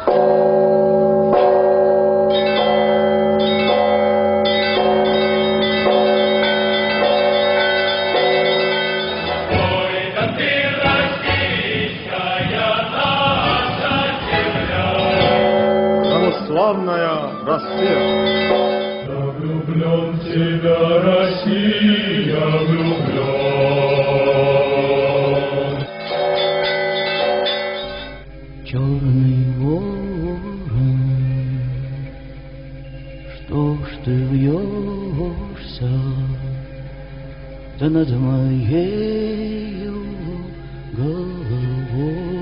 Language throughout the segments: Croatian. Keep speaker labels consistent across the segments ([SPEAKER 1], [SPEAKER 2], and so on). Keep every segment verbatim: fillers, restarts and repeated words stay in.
[SPEAKER 1] Славная Россия.
[SPEAKER 2] Я влюблен в тебя, Россия, влюблен.
[SPEAKER 3] Черный ворон, что ж ты вьешься, да над моею головой.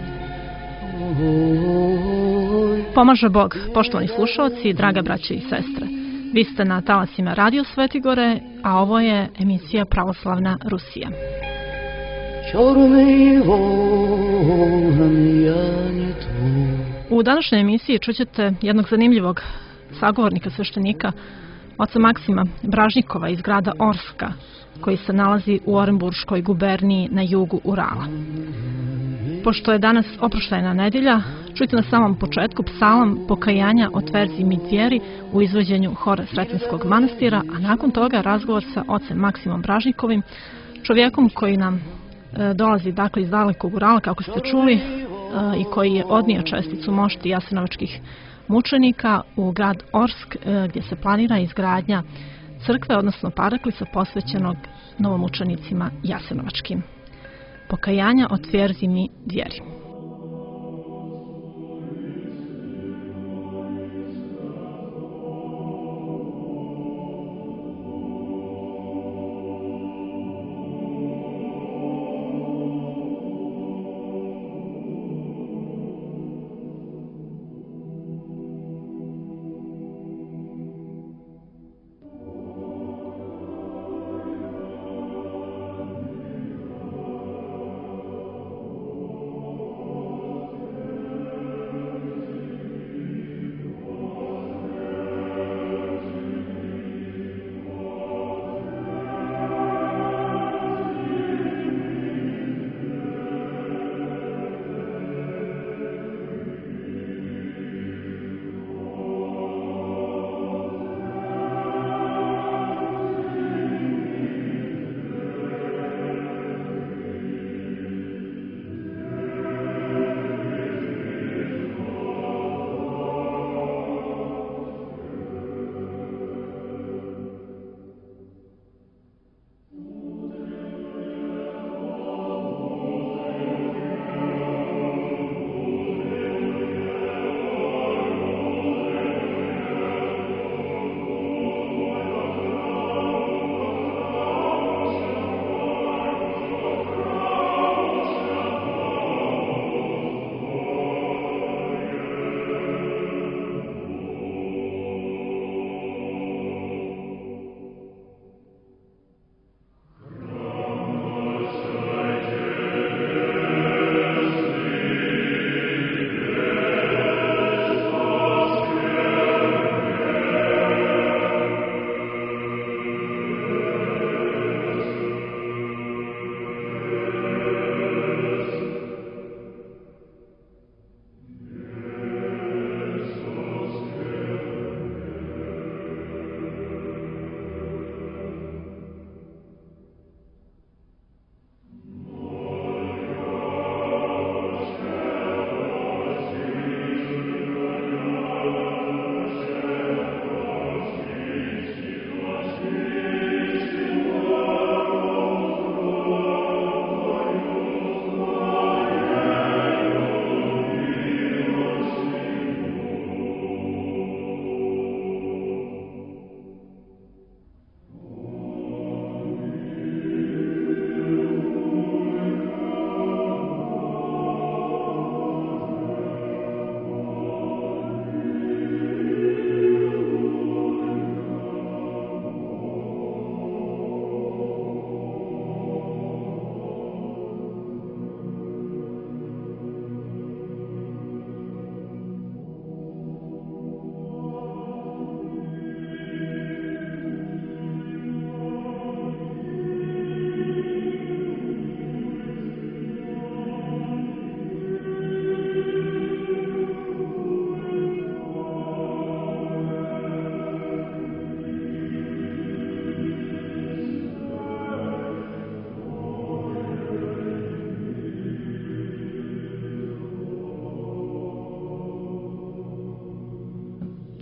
[SPEAKER 4] Pomaže Bog, poštovani slušalci, draga braće i sestre. Vi ste na talasima Radio Svetigore, a ovo je emisija Pravoslavna Rusija. U današnjoj emisiji čućete jednog zanimljivog sagovornika sveštenika, oca Maksima Bražnikova iz grada Orska, koji se nalazi u Orenburškoj guberniji na jugu Urala. Pošto je danas oproštajna nedjelja, čujte na samom početku psalam pokajanja o tverzi Midvjeri u izvođenju hora Sretenskog manastira, a nakon toga razgovor sa ocem Maksimom Bražnikovim, čovjekom koji nam e, dolazi dakle iz dalekog Urala, kako ste čuli, e, i koji je odnio česticu mošti jasenovačkih mučenika u grad Orsk, e, gdje se planira izgradnja crkve, odnosno paraklica posvećenog novomučenicima jasenovačkim. Pokajanja o tverzi Midvjeri.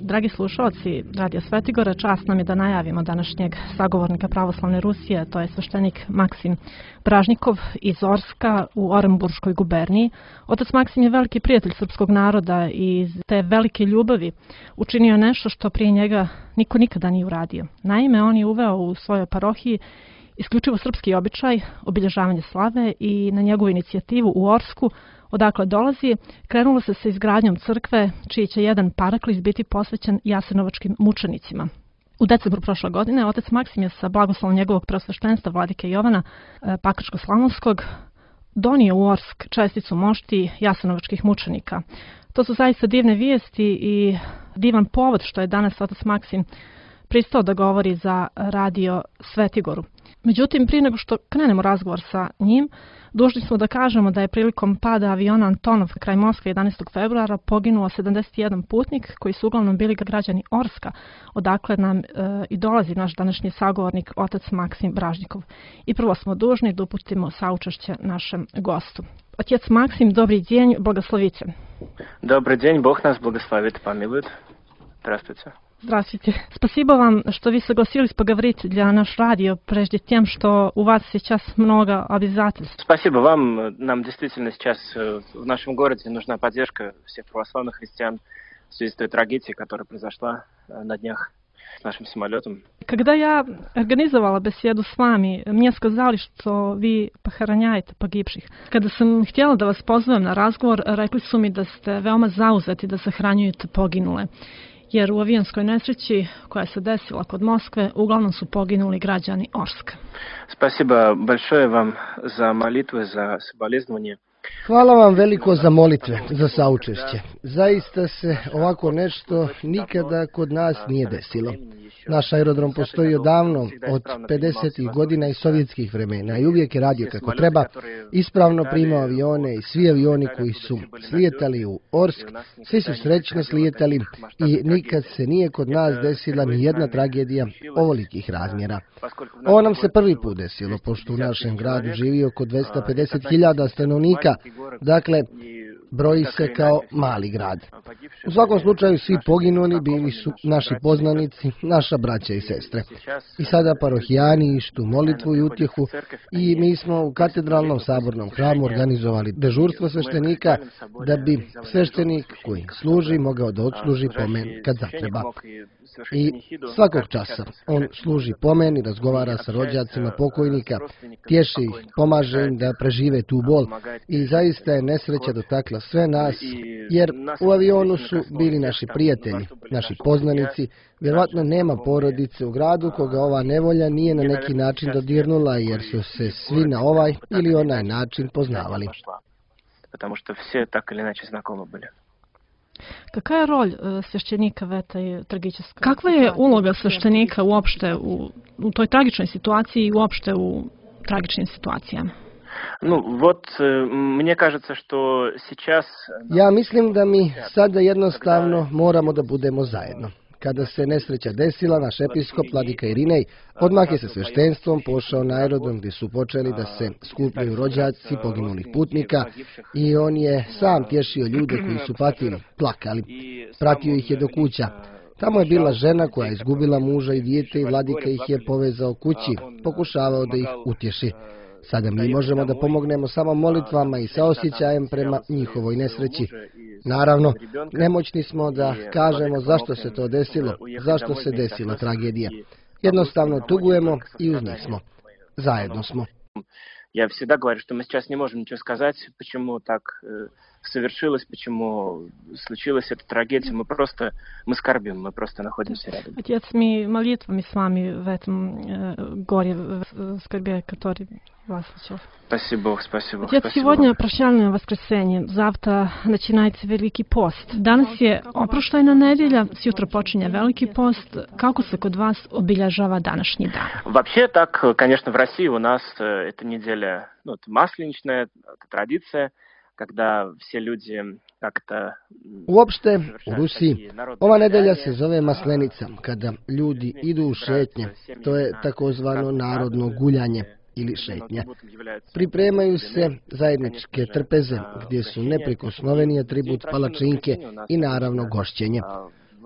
[SPEAKER 4] Dragi slušalci Radio Svetigora, čast nam je da najavimo današnjeg sagovornika pravoslavne Rusije, to je sveštenik Maksim Bražnikov iz Orska u Orenburškoj guberniji. Otac Maksim je veliki prijatelj srpskog naroda i iz te velike ljubavi učinio nešto što prije njega niko nikada nije uradio. Naime, on je uveo u svojoj parohiji isključivo srpski običaj, obilježavanje slave, i na njegovu inicijativu u Orsku, odakle dolazi, krenulo se sa izgradnjom crkve, čiji će jedan paraklis biti posvećen jasenovačkim mučenicima. U decembru prošle godine otac Maksim je sa blagoslovom njegovog preosveštenstva vladike Jovana Pakračko-Slavonskog donio u Orsk česticu mošti jasenovačkih mučenika. To su zaista divne vijesti i divan povod što je danas otac Maksim pristao da govori za Radio Svetigoru. Međutim, prije nego što krenemo razgovor sa njim, dužni smo da kažemo da je prilikom pada aviona Antonov kraj Moskve jedanaestog februara poginuo sedamdeset jedan putnik koji su uglavnom bili građani Orska, odakle nam e, i dolazi naš današnji sagovornik otac Maksim Bražnikov. I prvo smo dužni da uputimo saučešće našem gostu. Отец Максим, добрый день, благословите.
[SPEAKER 1] Добрый день, Бог нас благословит, помилует. Здравствуйте.
[SPEAKER 4] Здравствуйте. Спасибо вам, что вы согласились поговорить для наш радио, прежде тем, что у вас сейчас много обязательств.
[SPEAKER 1] Спасибо вам. Нам действительно сейчас в нашем городе нужна поддержка всех православных христиан в связи с той трагедией, которая произошла на днях с нашим самолетом.
[SPEAKER 4] Когда я организовала беседу с вами, мне сказали, что вы похороняете погибших. Kada sam htjela da vas pozovem na razgovor, rekli su mi da ste veoma zauzeti da sahranjujete poginule. Jer u avionskoj nesreći koja se desila kod Moskve uglavnom su poginuli građani Orska.
[SPEAKER 1] Спасибо большое вам за молитвы, за соболезнования.
[SPEAKER 5] Hvala vam veliko za molitve, za saučešće. Zaista se ovako nešto nikada kod nas nije desilo. Naš aerodrom postoji odavno, od pedesetih godina i sovjetskih vremena, i uvijek je radio kako treba, ispravno primao avione, i svi avioni koji su slijetali u Orsk, svi su srećno slijetali i nikad se nije kod nas desila ni jedna tragedija ovolikih razmjera. Ovo nam se prvi put desilo, pošto u našem gradu živi oko dvesta pedeset hiljada stanovnika, dakle, broji se kao mali grad. U svakom slučaju svi poginuli bili su naši poznanici, naša braća i sestre. I sada parohijani ištu molitvu i utjehu, i mi smo u katedralnom sabornom hramu organizovali dežurstvo sveštenika da bi sveštenik koji služi mogao da odsluži pomen kad zatreba. I svakog časa on služi pomen i razgovara sa rođacima pokojnika, tješi ih, pomaže im da prežive tu bol, i zaista je nesreća dotakla sve nas, jer u avionu su bili naši prijatelji, naši poznanici. Vjerovatno nema porodice u gradu koga ova nevolja nije na neki način dodirnula, jer su se svi na ovaj ili onaj način poznavali.
[SPEAKER 1] Потому что все так или иначе знакомы были.
[SPEAKER 4] Какая роль священника в этой трагической? Каква je uloga sveštenika uopšte u, u toj tragičnoj situaciji i uopšte u tragičnim situacijama?
[SPEAKER 1] Ну, вот, мне кажется, что сейчас...
[SPEAKER 5] Ja mislim da mi sada jednostavno moramo da budemo zajedno. Kada se nesreća desila, naš episkop, vladika Irinej, odmah je sa sveštenstvom pošao na aerodrom gdje su počeli da se skupljaju rođaci poginulih putnika, i on je sam tješio ljude koji su patili, plakali, pratio ih je do kuća. Tamo je bila žena koja je izgubila muža i dijete, i vladika ih je povezao kući, pokušavao da ih utješi. Sada mi možemo da pomognemo samo molitvama i saosjećajem prema njihovoj nesreći. Naravno, nemoćni smo da kažemo zašto se to desilo, zašto se desila tragedija. Jednostavno tugujemo i uz njih smo. Zajedno smo.
[SPEAKER 1] Я всегда говорю, что мы сейчас не можем ничего сказать, почему так э, совершилось, почему случилась эта трагедия. Мы просто, мы скорбим, мы просто находимся рядом.
[SPEAKER 4] Отец, мы молитвами с вами в этом э, горе, в скорбе, который вас случился.
[SPEAKER 1] Спасибо Бог, спасибо.
[SPEAKER 4] Отец,
[SPEAKER 1] спасибо.
[SPEAKER 4] сегодня прощальное воскресенье, завтра начинается Veliki post. Danas je oproštajna nedjelja, sjutra počinje Veliki post. Kako se kod vas obilježava današnji dan?
[SPEAKER 1] Вообще так, конечно, в России у нас эта неделя, ну, это масленичная, это традиция, когда все люди как-то...
[SPEAKER 5] Uopšte, u Rusiji, ova nedelja se zove Maslenica, kada ljudi idu u šetnje. To je takozvano narodno guljanje ili šetnja. Pripremaju se zajedničke trpeze, gdje su neprikosnoveni atribut palačinke i naravno gošćenje.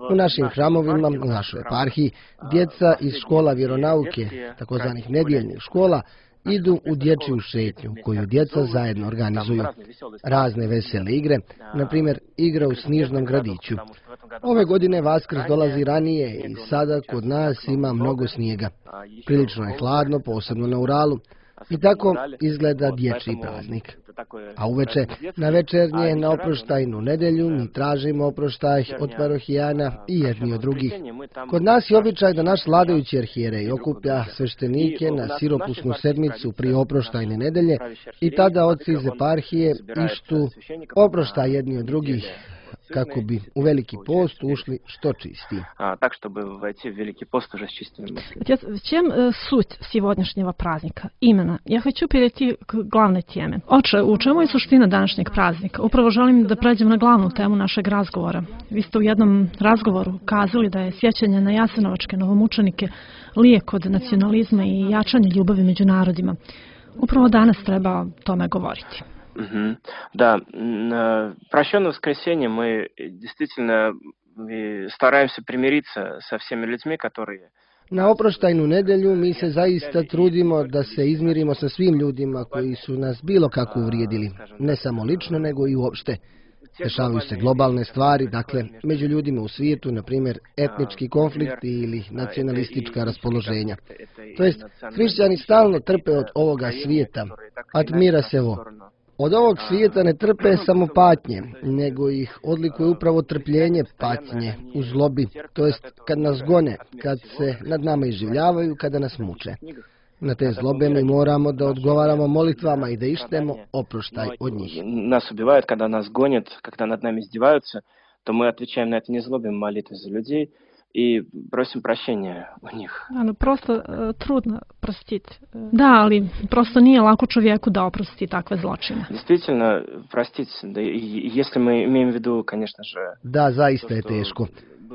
[SPEAKER 5] U našim hramovima, u našoj eparhiji, djeca iz škola vjeronauke, takozvanih nedjeljnih škola, idu u dječju šetnju, koju djeca zajedno organizuju. Razne vesele igre, na primjer igra u snižnom gradiću. Ove godine Vaskrs dolazi ranije i sada kod nas ima mnogo snijega. Prilično je hladno, posebno na Uralu. I tako izgleda dječji praznik. A uveče, na večernje, na oproštajnu nedjelju, mi tražimo oproštaj od parohijana i jedni od drugih. Kod nas je običaj da naš vladajući arhijerej okuplja sveštenike na siropusnu sedmicu prije oproštajne nedelje i tada oci iz eparhije ištu oproštaj jedni od drugih, kako bi u veliki post ušli što čistiji.
[SPEAKER 1] А, так, чтобы войти в Великий пост уже с чистыми мыслями.
[SPEAKER 4] Отец, в чем э, суть сегодняшнего праздника? Именно. Я хочу перейти к главной теме. Oče, u čemu je suština današnjeg praznika? Upravo želim da pređem na glavnu temu našeg razgovora. Vi ste u jednom razgovoru kazali da je sjećanje na jasenovačke novomučenike lijek od nacionalizma i jačanje ljubavi među narodima. Upravo danas treba o tome govoriti.
[SPEAKER 1] Угу. Да, на прощенное воскресенье мы действительно стараемся примириться со всеми людьми, которые...
[SPEAKER 5] Na oproštajnu nedjelju mi se zaista trudimo da se izmirimo sa svim ljudima koji su nas bilo kako uvrijedili, ne samo lično nego i uopšte. Dešavaju se globalne stvari, dakle, među ljudima u svijetu, na primjer, etnički konflikti ili nacionalistička raspoloženja. To jest, hrišćani stalno trpe od ovoga svijeta, admira se vo. Od ovog svijeta ne trpe samo patnje, nego ih odlikuje upravo trpljenje patnje u zlobi, to jest kad nas gone, kad se nad nama iživljavaju, kada nas muče. Na te zlobe mi moramo da odgovaramo molitvama i da ištemo oproštaj od njih.
[SPEAKER 1] Nas ubивают, когда нас гонят, когда над нами издеваются, то мы отвечаем на это незлобием молитвой за людей и просим прощения у них.
[SPEAKER 4] Ano, prosto uh, trudno prostiti. Da, ali prosto nije lako čovjeku da oprosti takve zločine.
[SPEAKER 1] Действительно, простить, да, если мы имеем в виду, конечно же...
[SPEAKER 5] Da, zaista je teško.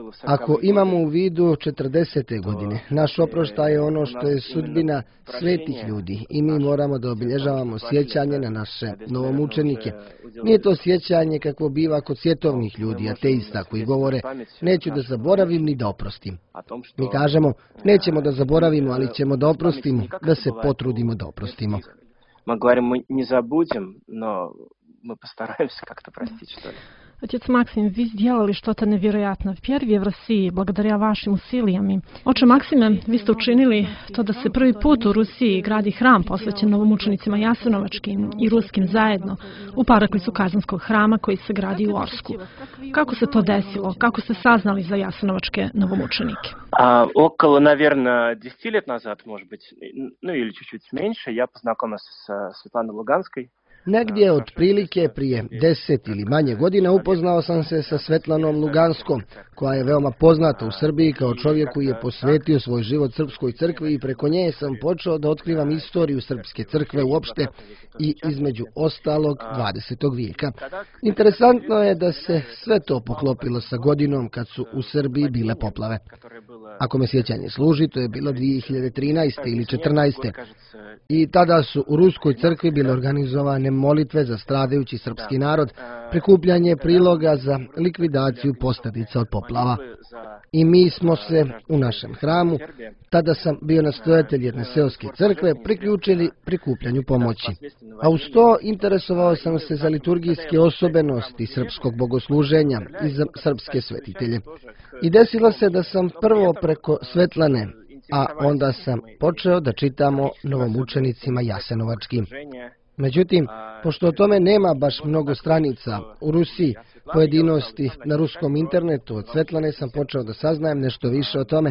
[SPEAKER 5] Ako imamo u vidu četrdesete godine, naš oproštaj je ono što je sudbina svetih ljudi i mi moramo da obilježavamo sjećanje na naše novomučenike. Nije to sjećanje kakvo biva kod svjetovnih ljudi, ateista, koji govore neću da zaboravim ni da oprostim. Mi kažemo nećemo da zaboravimo, ali ćemo da oprostimo, da se potrudimo da oprostimo.
[SPEAKER 1] Мы говорим, мы не забудем, но мы постараемся как-то простить, что ли.
[SPEAKER 4] Отец Максим, vi сделали что-то невероятно впервые в России, благодаря вашим усилиям. Oče Maksime, vi ste učinili to da se prvi put u Rusiji gradi hram posvećen novomučenicima jasenovačkim i ruskim zajedno u paraklicu Kazanskog hrama koji se gradi u Orsku. Kako se to desilo? Kako ste saznali za jasenovačke novomučenike?
[SPEAKER 1] А, около, наверное, десяти лет назад, может быть, ну или чуть-чуть меньше, я познакомился с Светланой Луганской.
[SPEAKER 5] Negdje otprilike prije deset ili manje godina upoznao sam se sa Svetlanom Luganskom, koja je veoma poznata u Srbiji kao čovjek koji je posvetio svoj život srpskoj crkvi i preko nje sam počeo da otkrivam istoriju srpske crkve uopšte i između ostalog dvadesetog vijeka. Interesantno je da se sve to poklopilo sa godinom kad su u Srbiji bile poplave. Ako me sjećanje služi, to je bilo dvije hiljade trinaeste ili četrnaeste. I tada su u Ruskoj crkvi bile organizovane molitve za stradajući srpski narod, prikupljanje priloga za likvidaciju posljedica od poplava. I mi smo se u našem hramu, tada sam bio nastojatelj jedne seoske crkve, priključili prikupljanju pomoći. A uz to interesovao sam se za liturgijske osobenosti srpskog bogosluženja i za srpske svetitelje. I desilo se da sam prvo preko Svetlane, a onda sam počeo da čitamo novomučenicima jasenovačkim. Međutim, pošto o tome nema baš mnogo stranica u Rusiji, pojedinosti na ruskom internetu, od Svetlane sam počeo da saznajem nešto više o tome.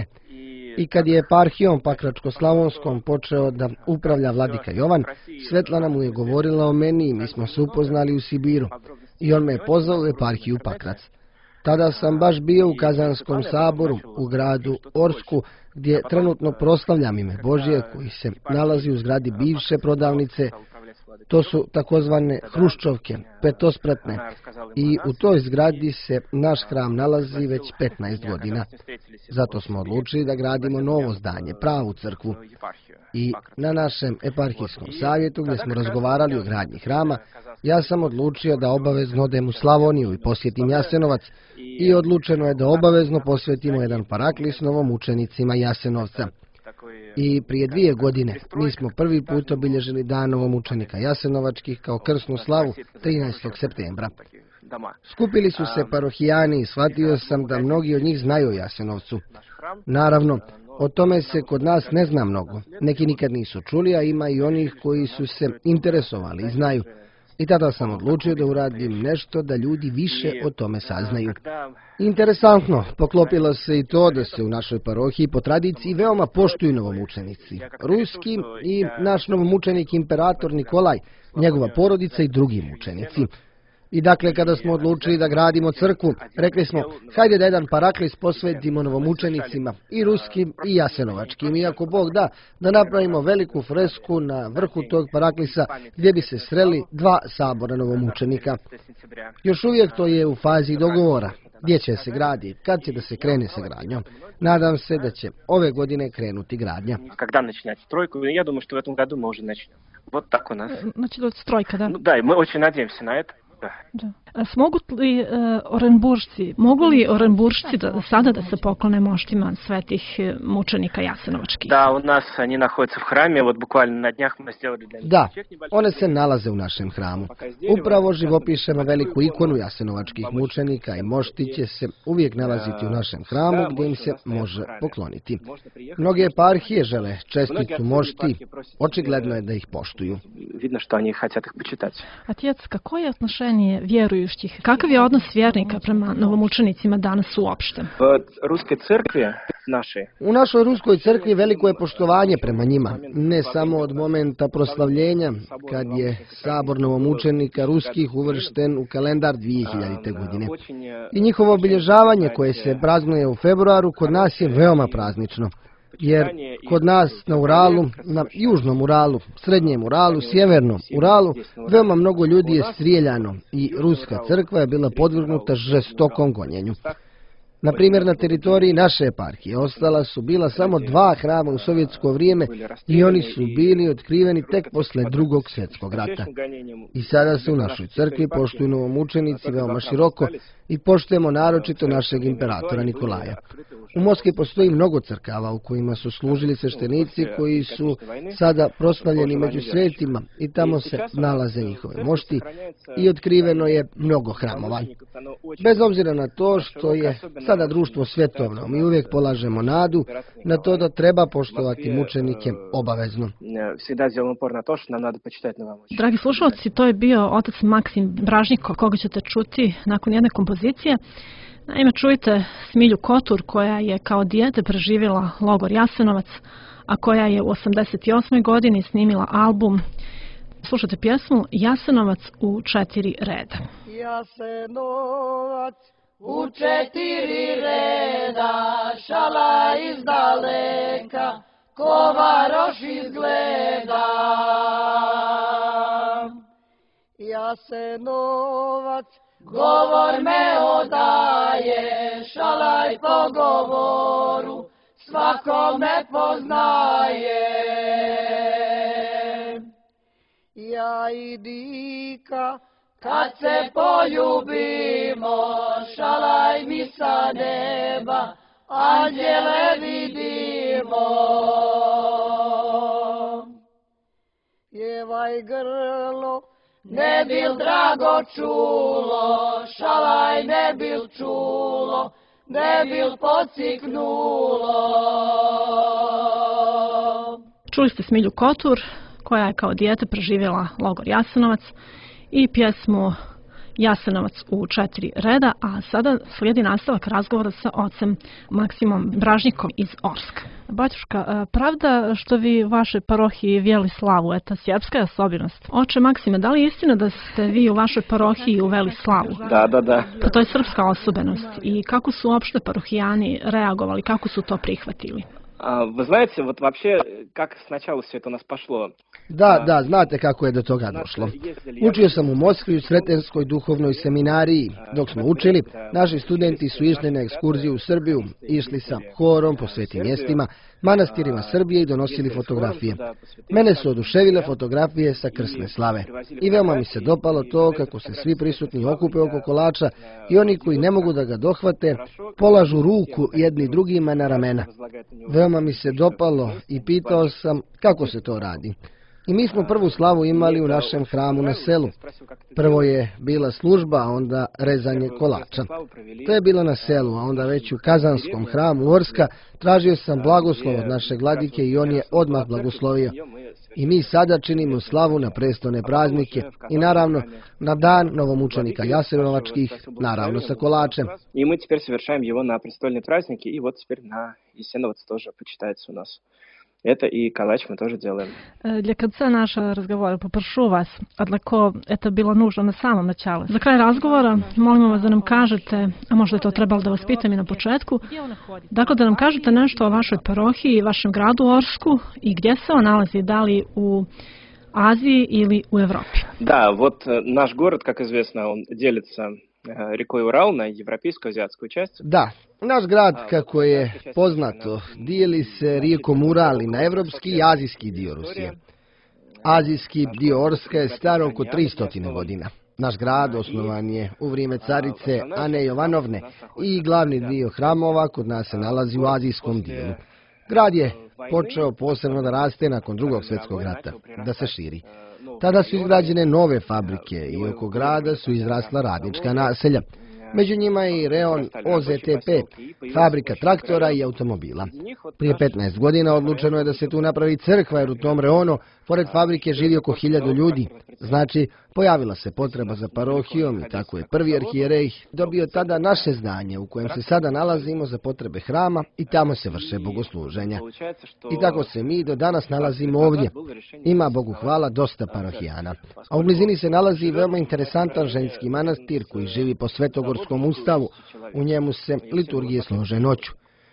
[SPEAKER 5] I kad je eparhijom Pakračko-Slavonskom počeo da upravlja vladika Jovan, Svetlana mu je govorila o meni i mi smo se upoznali u Sibiru. I on me je pozvao u eparhiju Pakrac. Tada sam baš bio u Kazanskom saboru u gradu Orsku, gdje trenutno proslavljam ime Božje, koji se nalazi u zgradi bivše prodavnice To su takozvane hruščovke, petospratne, i u toj zgradi se naš hram nalazi već petnaest godina. Zato smo odlučili da gradimo novo zdanje, pravu crkvu. I na našem eparhijskom savjetu, gdje smo razgovarali o gradnji hrama, ja sam odlučio da obavezno odem u Slavoniju i posjetim Jasenovac, i odlučeno je da obavezno posvetimo jedan paraklis novomučenicima Jasenovca. I prije dvije godine mi smo prvi put obilježili dan novomučenika Jasenovačkih kao krsnu slavu trinaestog septembra. Skupili su se parohijani i shvatio sam da mnogi od njih znaju o Jasenovcu. Naravno, o tome se kod nas ne zna mnogo. Neki nikad nisu čuli, a ima i onih koji su se interesovali i znaju. I tada sam odlučio da uradim nešto da ljudi više o tome saznaju. Interesantno, poklopilo se i to da se u našoj parohiji po tradiciji veoma poštuju novomučenici. Ruski i naš novomučenik imperator Nikolaj, njegova porodica i drugi mučenici. I dakle, kada smo odlučili da gradimo crkvu, rekli smo, hajde da jedan paraklis posvetimo novomučenicima, i ruskim i jasenovačkim, i ako Bog da, da napravimo veliku fresku na vrhu tog paraklisa gdje bi se sreli dva sabora novomučenika. Još uvijek to je u fazi dogovora, gdje će se graditi, kad će da se krene sa gradnjom. Nadam se da će ove godine krenuti gradnja.
[SPEAKER 1] Когда начинать стройку? Я думаю, что в этом году мы уже начнем. Вот так у нас.
[SPEAKER 4] Начнет стройка, да?
[SPEAKER 1] Ну да, и мы очень надеемся на это.
[SPEAKER 4] Da. Smogu li uh, Orenburšci, mogu li Orenburšci da, sada da se poklone moštima svetih mučenika Jasenovačkih?
[SPEAKER 1] Da, u nas они находятся в храме, вот буквально на днях мы сделали для них.
[SPEAKER 5] Da, one se nalaze u našem hramu. Upravo živopišemo veliku ikonu Jasenovačkih mučenika i mošti će se uvijek nalaziti u našem hramu gdje im se može pokloniti. Mnoge eparhije žele čestitu mošti, očigledno je da ih poštuju.
[SPEAKER 1] Видно, что они хотят их почитать.
[SPEAKER 4] Отец, какое je отношение vjerujućih? Kakav je odnos vjernika prema novomučenicima danas uopšte?
[SPEAKER 1] В русской церкви нашей.
[SPEAKER 5] U našoj ruskoj crkvi veliko je poštovanje prema njima, ne samo od momenta proslavljenja, kad je sabor novomučenika ruskih uvršten u kalendar dvije hiljadite. godine. I njihovo obilježavanje koje se praznuje u februaru kod nas je veoma praznično. Jer kod nas na Uralu, na južnom Uralu, srednjem Uralu, sjevernom Uralu, veoma mnogo ljudi je strijeljano i ruska crkva je bila podvrgnuta žestokom gonjenju. Na primjer, na teritoriji naše eparhije ostala su bila samo dva hrama u sovjetsko vrijeme i oni su bili otkriveni tek posle drugog svjetskog rata. I sada se u našoj crkvi poštuju novomučenici veoma široko i poštujemo naročito našeg imperatora Nikolaja. U Moskvi postoji mnogo crkava u kojima su služili sveštenici koji su sada proslavljeni među svetima i tamo se nalaze njihove mošti i otkriveno je mnogo hramova. Bez obzira na to što je sada društvo svjetovno, mi uvijek polažemo nadu na to da treba poštovati mučenike obavezno.
[SPEAKER 4] Dragi slušalci, to je bio otac Maksim Bražnikov, koga ćete čuti nakon jedne kompozicije. Naime, čujte Smilju Kotur, koja je kao dijete preživjela logor Jasenovac, a koja je u osamdeset osmoj godini snimila album. Slušajte pjesmu Jasenovac u četiri reda.
[SPEAKER 6] Jasenovac u četiri reda, šala iz daleka, kovaroš izgleda. Jasenovac, govor me odaje, šalaj po govoru, svako me poznaje. Ja i Dika, kad se poljubimo, šalaj mi sa neba, anđele vidimo. Jevaj grlo, ne bil drago čulo, šalaj ne bil čulo, ne bil pociknulo.
[SPEAKER 4] Čuli ste Smilju Kotur, koja je kao dijete preživjela logor Jasenovac, i pjesmu Jasenovac u četiri reda, a sada slijedi nastavak razgovora sa ocem Maksimom Bražnikom iz Orska. Батюшка, правда, što vi u vašoj parohiji vjeli slavu, eta srpska особеност? Oče Maksime, da li je istina da ste vi u vašoj parohiji uveli slavu?
[SPEAKER 1] Da, da, da.
[SPEAKER 4] Pa to je srpska osobenost. I kako su uopšte parohijani reagovali, kako su to prihvatili?
[SPEAKER 1] Вы знаете, вот вообще, как сначала все это у нас пошло?
[SPEAKER 5] Da, da, znate kako je do toga došlo. Učio sam u Moskvi u Sretenskoj duhovnoj seminariji. Dok smo učili, naši studenti su išli na ekskurziju u Srbiju, išli sa horom po svetim mjestima, manastirima Srbije i donosili fotografije. Mene su oduševile fotografije sa krsne slave. I veoma mi se dopalo to kako se svi prisutni okupe oko kolača i oni koji ne mogu da ga dohvate, polažu ruku jedni drugima na ramena. Veoma mi se dopalo i pitao sam kako se to radi. I mi smo prvu slavu imali u našem hramu na selu. Prvo je bila služba, a onda rezanje kolača. To je bilo na selu, a onda već u Kazanskom hramu Orska tražio sam blagoslov od naše vladike i on je odmah blagoslovio. I mi sada činimo slavu na prestolne praznike i naravno na dan novomučenika Jasenovačkih, naravno sa kolačem.
[SPEAKER 1] I mi теперь совершаем его на престольные праздники, и вот теперь на Ясеновец тоже почитается у нас. Это и калач мы тоже делаем.
[SPEAKER 4] Для конца нашего разговора попрошу вас, однако это было нужно на самом начале. За kraj razgovora molimo vas da nam kažete, a možda je to trebalo da vas pitam i na početku, dakle da nam kažete nešto o vašoj parohiji, vašem gradu Orsku i gdje se on nalazi, da li u Aziji ili u Evropi.
[SPEAKER 1] Да, вот наш город, как известно, он делится рекой Урал на европейскую и азиатскую часть.
[SPEAKER 5] Da, naš grad, kako je poznato, dijeli se rijekom Ural na evropski i azijski dio Rusije. Azijski dio Orska je star oko tristo godina. Naš grad osnovan je u vrijeme carice Ane Jovanovne i glavni dio hramova kod nas se nalazi u azijskom dijelu. Grad je počeo posebno da raste nakon drugog svjetskog rata, da se širi. Tada su izgrađene nove fabrike i oko grada su izrasla radnička naselja. Među njima je i reon O Z T P, fabrika traktora i automobila. Prije petnaest godina odlučeno je da se tu napravi crkva jer u tom reonu, pored fabrike, živi oko hiljadu ljudi. Znači, pojavila se potreba za parohijom i tako je prvi arhijerej dobio tada naše zdanje u kojem se sada nalazimo za potrebe hrama i tamo se vrše bogosluženja. I tako se mi do danas nalazimo ovdje. Ima, Bogu hvala, dosta parohijana. A u blizini se nalazi veoma interesantan ženski manastir koji živi po Svetogorskom ustavu. U njemu se liturgije slože noću.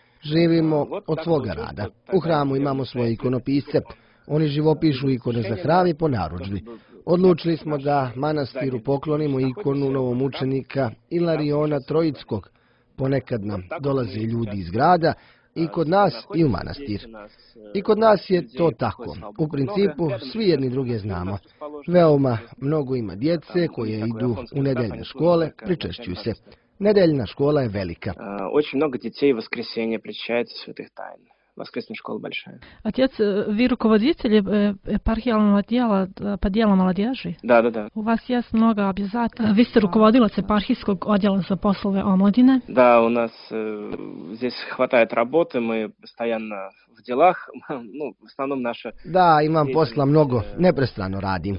[SPEAKER 5] Živimo od svoga rada. U hramu imamo svoje ikonopisce. Oni živopišu ikone za hram i po narudžbi. Odlučili smo da manastiru poklonimo ikonu novomučenika Ilariona Trojickog. Ponekad nam dolaze ljudi iz grada i kod nas i u manastir. I kod nas je to tako. U principu svi jedni druge znamo. Veoma mnogo ima djece koje idu u nedeljne škole, pričešćuju se. Nedeljna škola je velika.
[SPEAKER 1] Очень много детей в воскресенье причащается святых тайн. Воскресная школа большая.
[SPEAKER 4] Отец, вы руководитель епархиjalnog отдела по делам молодежи?
[SPEAKER 1] Да, да, да.
[SPEAKER 4] У вас есть много обязательств. Вы сте руководилец епархijskog odjela za poslove omladine?
[SPEAKER 1] Да, у нас э, здесь хватает работы, мы постоянно в делах. Ну, в основном наша...
[SPEAKER 5] Da, imam posla mnogo, neprestano radim.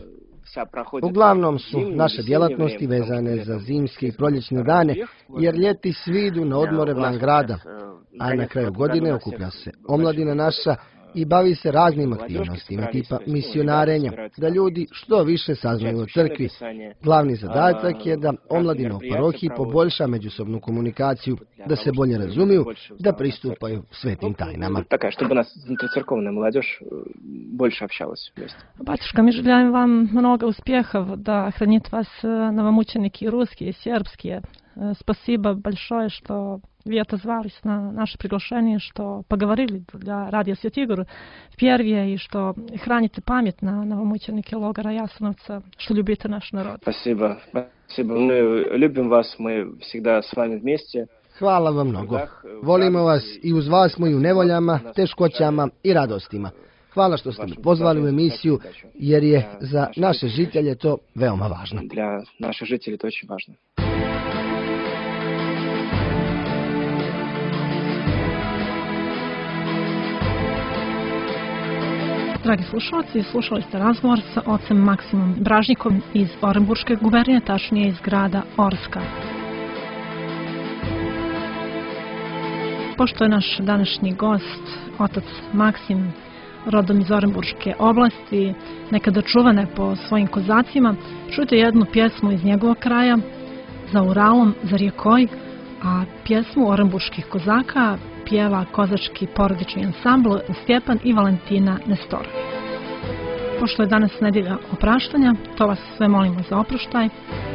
[SPEAKER 5] Uglavnom su naše djelatnosti vezane za zimske i proljećne dane, jer ljeti svi idu na odmore van grada, a na kraju godine okuplja se omladina naša i bavi se raznim aktivnostima tipa misionarenja, da ljudi što više saznaju o crkvi. Glavni zadatak je da omladina u parohiji poboljša međusobnu komunikaciju, da se bolje razumiju, da pristupaju svetim tajnama.
[SPEAKER 1] Така, чтобы нас церковная молодежь больше общалась вместе.
[SPEAKER 4] Батюшка, мы желаем вам много успехов, да хранит вас новомученики русские, сербские. Спасибо большое, что вы отозвались на наше приглашение, что поговорили для радио Светигор в Перве, и что храните память на новомученики логора Ясеновца, что любите наш народ.
[SPEAKER 1] Спасибо. Спасибо. Мы любим вас, мы всегда с вами вместе.
[SPEAKER 5] Hvala vam mnogo. Volimo vas i uz vas smo i u nevoljama, teškoćama i radostima. Hvala što ste me pozvali u emisiju, jer je za naše žitelje to veoma važno.
[SPEAKER 1] Для наших жителей это очень важно.
[SPEAKER 4] Dragi slušalci, slušali ste razgovor sa ocem Maksimom Bražnikom iz Orenburške gubernije, tačnije iz grada Orska. Pošto je naš današnji gost, otac Maksim, rodom iz Orenburške oblasti, nekada čuvane po svojim kozacima, čujte jednu pjesmu iz njegovog kraja, Za Uralom, za rijekoj, a pjesmu Orenburških kozaka pjeva kozački porodični ansambl Stjepan i Valentina Nestorović. Pošto je danas nedjelja opraštanja, to vas sve molimo za oproštaj.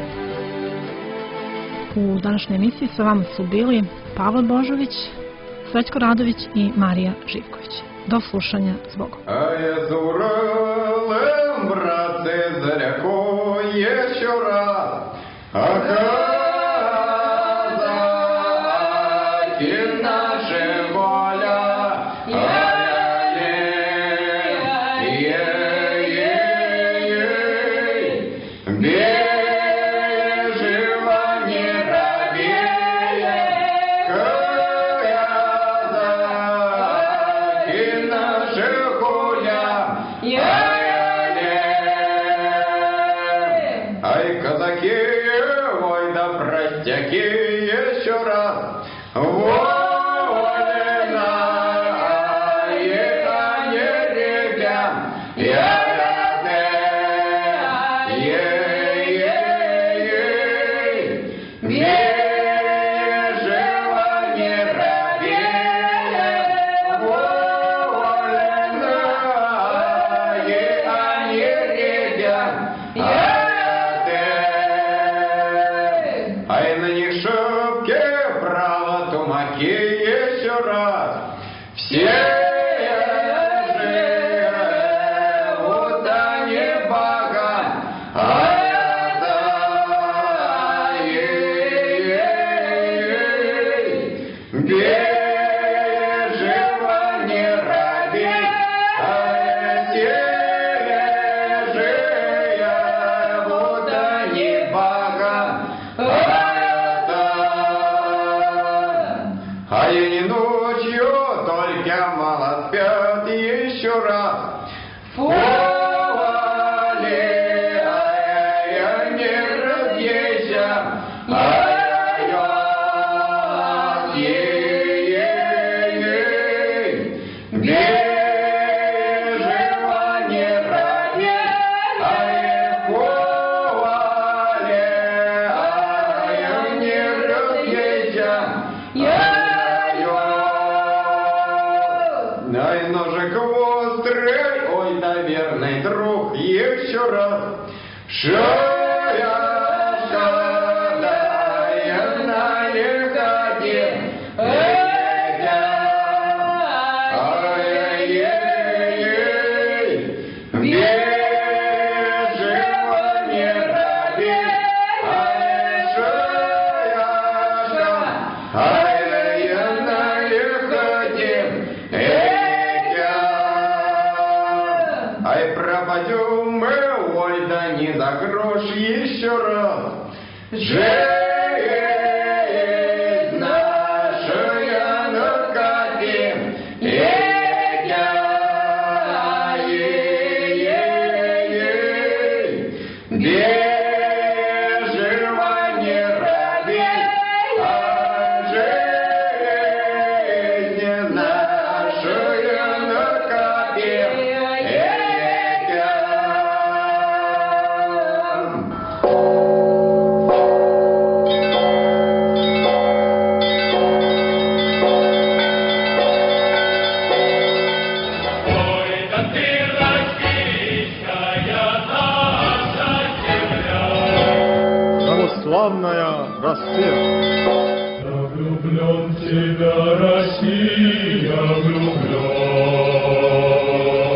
[SPEAKER 4] U današnjoj emisiji sa vama su bili Pavle Božović, Srećko Radović i Marija Živković. Do slušanja s Bogom.
[SPEAKER 7] А я за Уралом, братцы, далеко еще раз. Оказать наша воля. Еще раз. Вольно, и они ребят, я рядом, ей-ей-ей, бежево не робей, вольно, и они ребят, я рядом, ай на них шубки право тумаки еще раз. Все живут они богам, а это ей-ей-ей, бежево не робей, а все живут они богам, а я не ночью, только молод спят еще раз. Фуали, ай-я не разъезжа, ай-я, ей-ей-ей, бежево не робей, ай, фуали, ай-я не разъезжа, ай, ножик острый, ой, да верный друг, еще раз. Шая, шая, налегоде, эдя, ай-ей-ей, бежево не робей, ай, шая, ай-я налегоде, ай, пропадем мы, ой, да не за грош еще раз. Жизнь наша на коте, этя, ей-ей-ей, бежево не робей, а жизнь наша на коте.
[SPEAKER 2] Православная Россия. Я влюблен в тебя, Россия, влюблен.